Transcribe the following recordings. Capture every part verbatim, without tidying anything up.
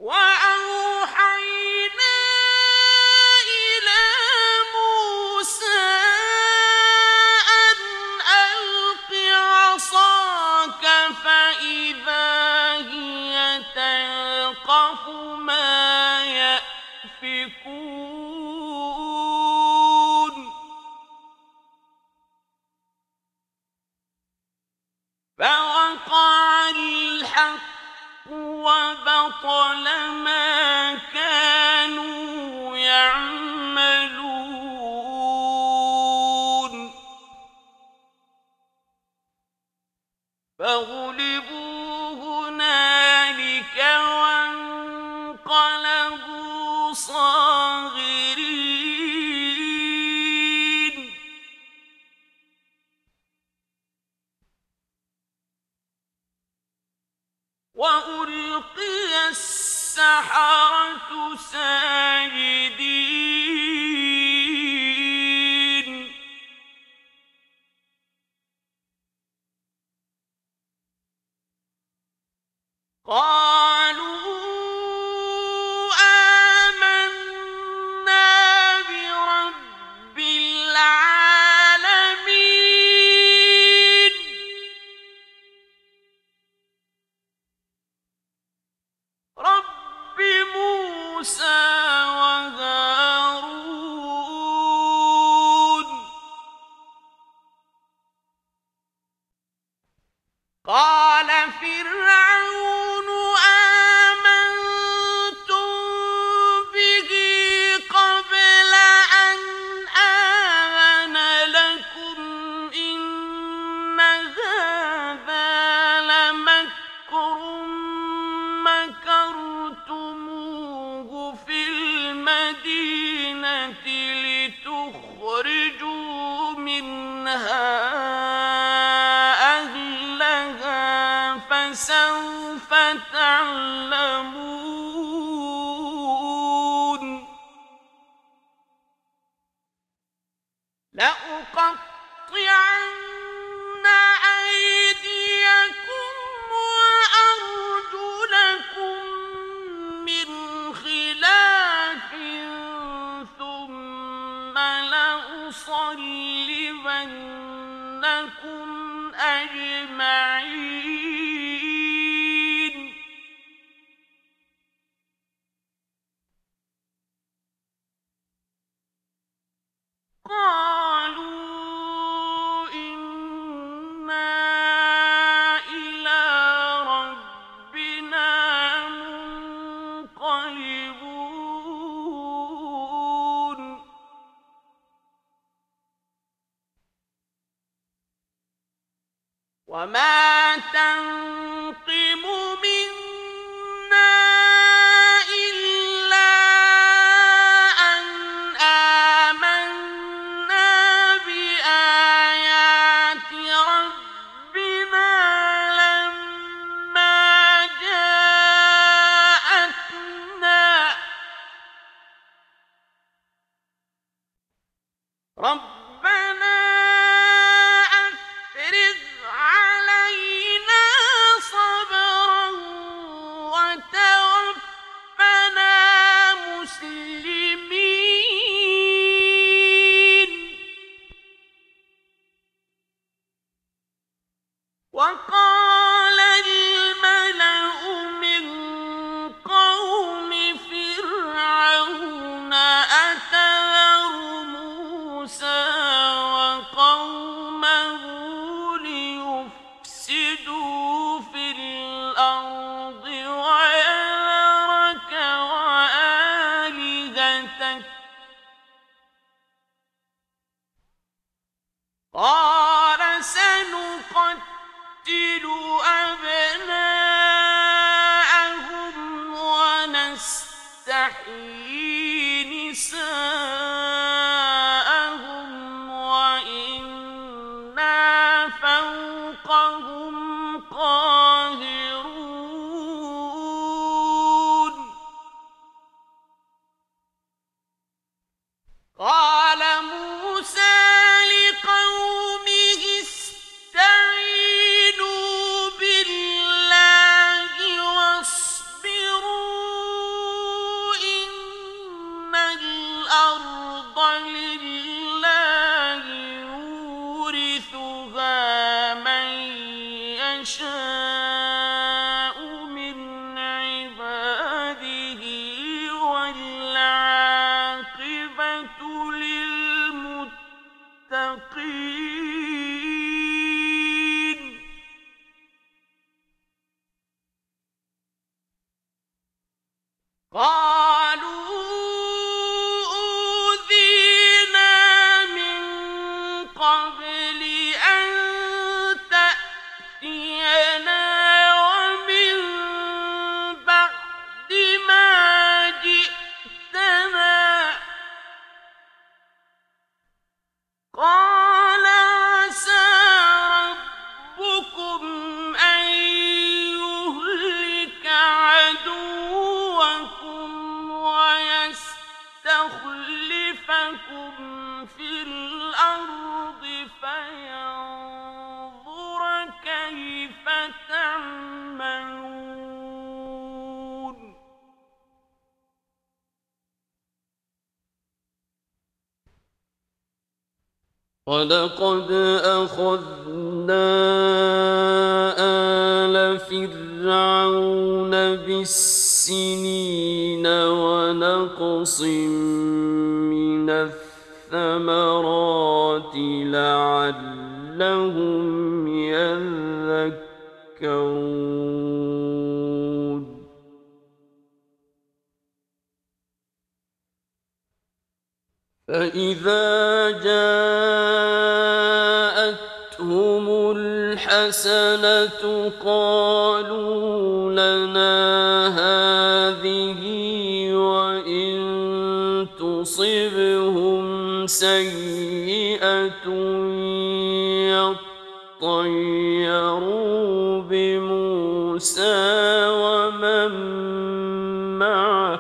وأوحينا إلى موسى أن ألق عصاك فإذا هي تلقف ما يأفكون فوقع الحق وبطل ما كانوا يعملون فغلبوا هنالك وانقلبوا صاغرين وألقي السحرة ساجدين قالوا آمنا برب العالمين رب موسى وهارون قال فرعون آمنتم به قبل أن آذن لكم إن هذا لمكر مكرتموه في المدينة لتخرجوا منها فسوف تعلمون لأقطعن أيديكم وأرجلكم من خلاف ثم لأصلبنكم أجمعين قالوا إنا إلى ربنا منقلبون وما تنقم منا إلا أن آمنا بآيات ربنا لما جاءتنا ربنا أفرغ علينا صبرا وتوفنا مسلمين وقال الملأ من قوم فرعون أتذر موسى وقومه ليفسدوا في الأرض ويذرك وآلهتك قال سنقتل أبناءهم ونستحيي نساءهم وإنا فوقهم قاهرون قال موسى لقومه استعينوا بالله واصبروا قالوا أوذينا من قبل أن تأتينا ومن بعد ما جئتنا قال عسى ربكم أن يهلك عدوكم ويستخلفكم في الأرض فينظر كيف تعملون وَلَقَدْ أَخَذْنَا آلَ فِرْعَوْنَ بِالسِّنِينَ وَنَقْصٍ مِّنَ الثَّمَرَاتِ لَعَلَّهُمْ يَذَّكَّرُونَ فَإِذَا جَاءَتْهُمُ الْحَسَنَةُ قَالُوا لَنَا هَٰذِهِ وَإِن تُصِبْهُمْ سَيِّئَةٌ يَطَّيَّرُوا بِمُوسَىٰ وَمَن مَّعَهُ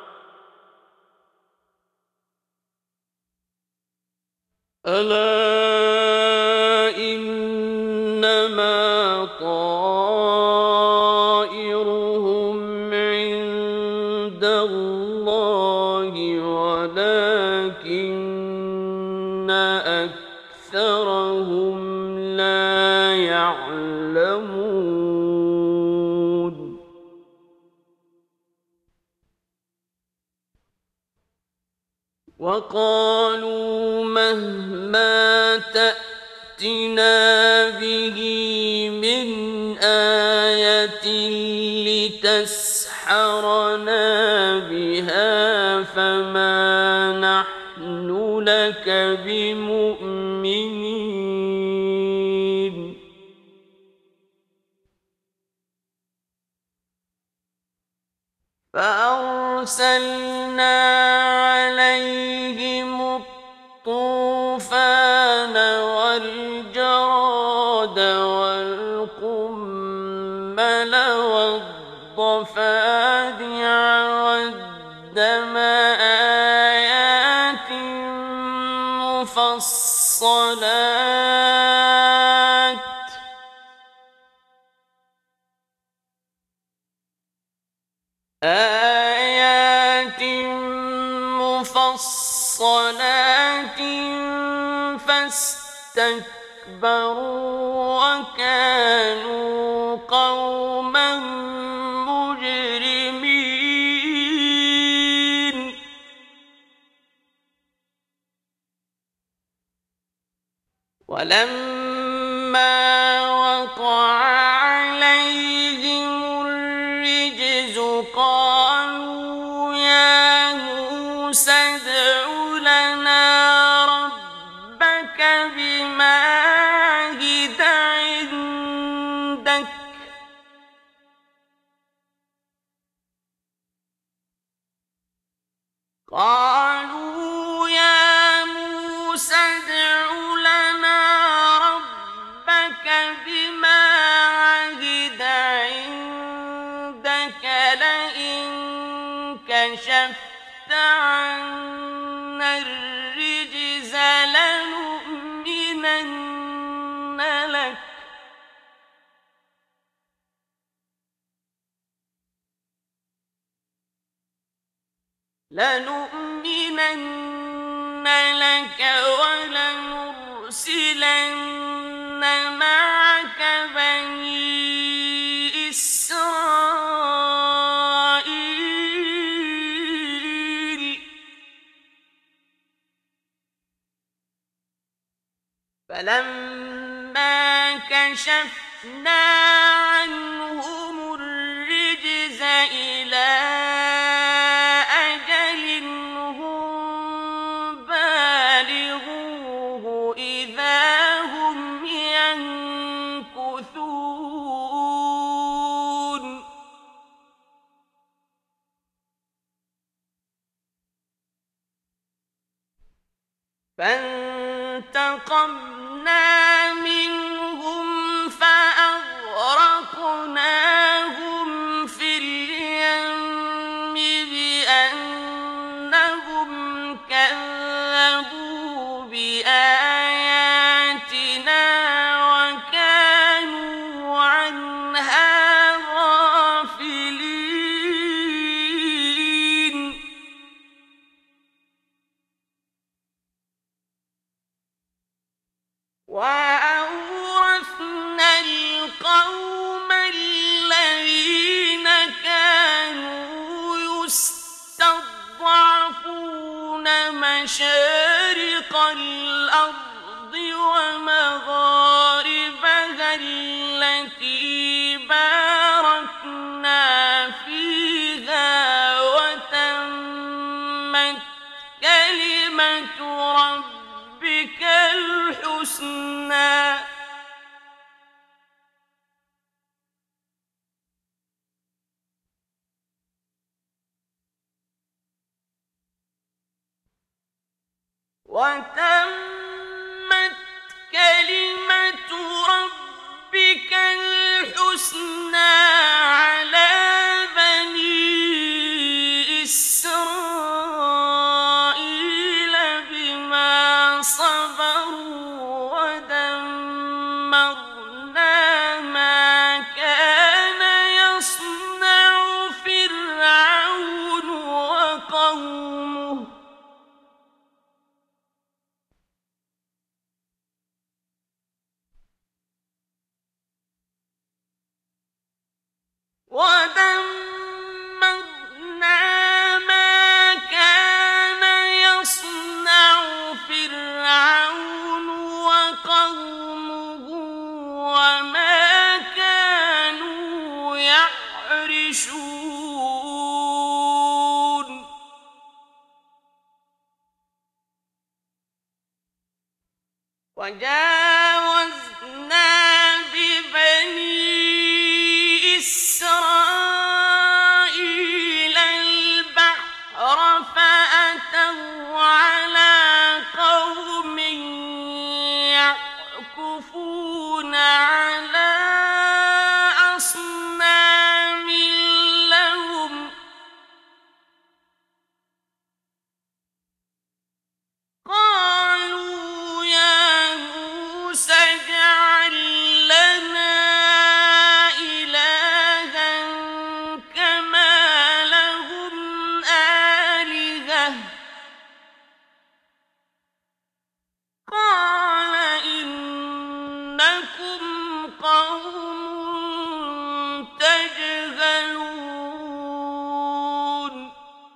أَلَا إِنَّمَا طَائِرُهُمْ عِندَ اللَّهِ وَلَٰكِنَّ أَكْثَرَهُمْ لَا يَعْلَمُونَ وَقَالُوا مَهْمَا تَأْتِنَا بِهِ مِنْ آيَةٍ لِتَسْحَرَنَا بِهَا فَمَا نَحْنُ لَكَ بِمُؤْمِنِينَ فَأَرْسَلْنَا عَلَيْهِمُ الطُّوفَانَ وَالْجَرَادَ وَالْقُمَّلَ وَالضَّفَادِعَ وَالدَّمَ آيَاتٍ مُفَصَّلَاتٍ آيَاتٍ مُفَصَّلَاتٍ فَاسْتَكْبَرُوا وَكَانُوا قَوْمًا مُجْرِمِينَ وَلَمَّا وَقَعَ عَلَيْهِمُ الرِّجْزُ قَالُوا يَا مُوسَى ادْعُ لَنَا رَبَّكَ بِمَا عَهِدَ عِندَكَ قَالُوا يَا مُوسَى ادْعُ لَنَا رَبَّكَ بِمَا عَهِدَ عِندَكَ لَئِن كَشَفْتَ عَنَّا الرِّجْزَ لَنُؤْمِنَنَّ لَكَ لَنُؤْمِنَنَّ لَكَ وَلَنُرْسِلَنَّ مَعَكَ بَنِي إِسْرَائِيلَ فَلَمَّا كَشَفْنَا عَنْهُمُ الرِّجْزَ إِلَىٰ فانتقمنا منهم فأغرقناهم في اليم بأنهم كذبوا بآياتنا وكانوا عنها غافلين وأورثنا القوم الذين كانوا يستضعفون مشارق الأرض ومغاربها التي باركنا فيها وتمت كلمة ربك الحسنى وتمت كلمة ربك الحسنى على بني إسرائيل بما صبروا ودمرنا ما كان يصنع فرعون وقومه ودمرنا ما كان يصنع فرعون وقومه وما كانوا يعرشون وجاوزنا ببني إسرائيل البحر فأتوا على قوم يعكفون على أصنام لهم قالوا يا موسى اجعل لنا إلها كما لهم آلهة قال إنكم قوم تجهلون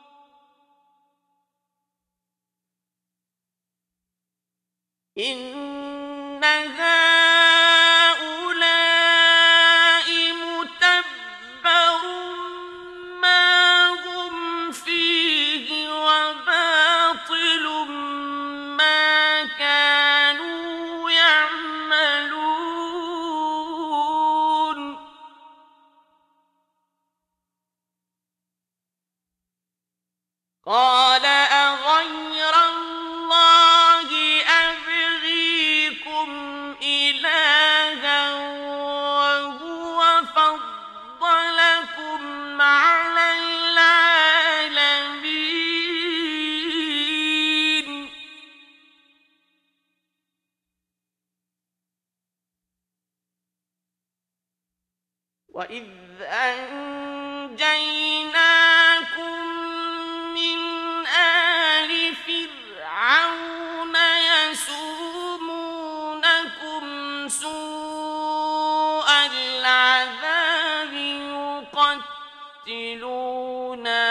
إن هؤلاء متبر ما هم فيه وباطل ما كانوا يعملون قال أغير الله أبغيكم إلها وهو فضلكم على العالمين وإذ أنجيناكم من آل فرعون يسومونكم سوء العذاب يقتلون